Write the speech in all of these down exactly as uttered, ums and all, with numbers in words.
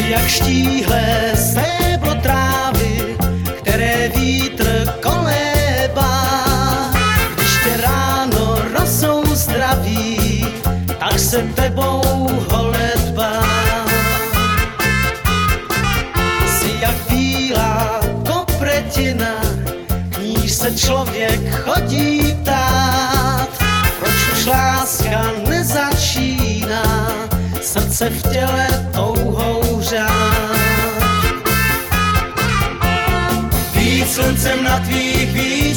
jak štíhlé stéblo trávy, které vítr kolébá. Když tě ráno rosou zdraví, tak se tebou holedbá. Jsi jak bílá kopretina, k níž se člověk chodí ptát. Proč už láska nezačíná, srdce v těle touhou řád. Být sluncem na tvých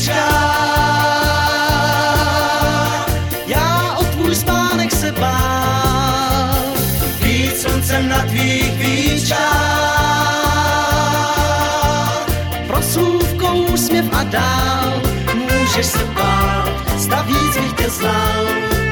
víčkách, já o tvůj spánek se bál. Být sluncem na tvých víčkách, prosůvkou úsměv a dál. Můžeš se bát, zda víc bych tě znal.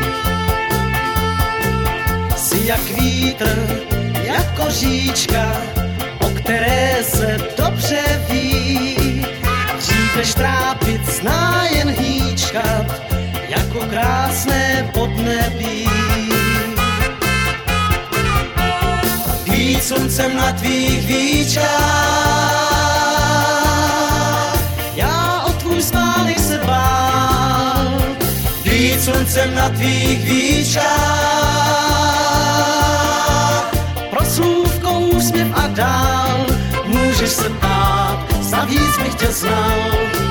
Jsi jak vítr, jako říčka, o které se dobře ví. Dřív než trápit zná jen hýčkat, jako krásné podnebí. Být sluncem na tvých víčkách, já o tvůj spánek se bál. Být sluncem na tvých víčkách, prosůvkou úsměv a dál. Můžeš se bát, za víc bych tě znal.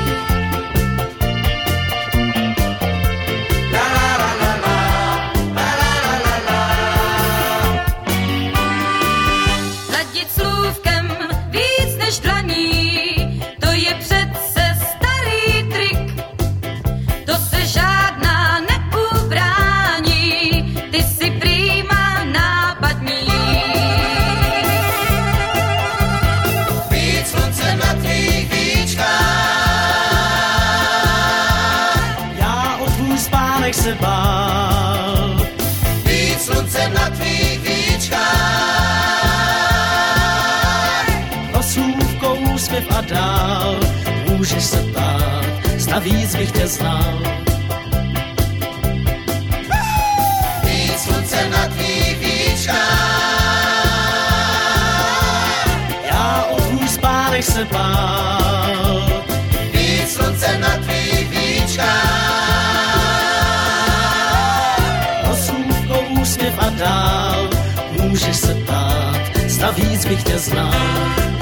Ladit slůvkem víc než dlaní, to je přece starý trik. To se žádná neubrání, ty si prýma nápadní. Být sluncem na tvých víčkách, já o tvůj spánek se bál. Být sluncem na tvých víčkách, prosůvkou úsměv a dál. Můžeš se ptát, zda víc bych tě znal. Být sluncem na tvých víčkách, já o tvůj spánek se bál. Být sluncem na tvých víčkách, prosůvkou úsměv a dál. Můžeš se ptát, zda víc bych tě znal.